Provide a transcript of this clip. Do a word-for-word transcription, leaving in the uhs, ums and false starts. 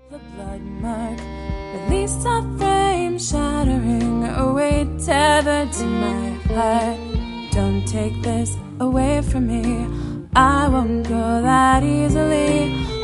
The blood mark released a frame, shattering a weight tethered to my heart. Don't take this away from me, I won't go that easily.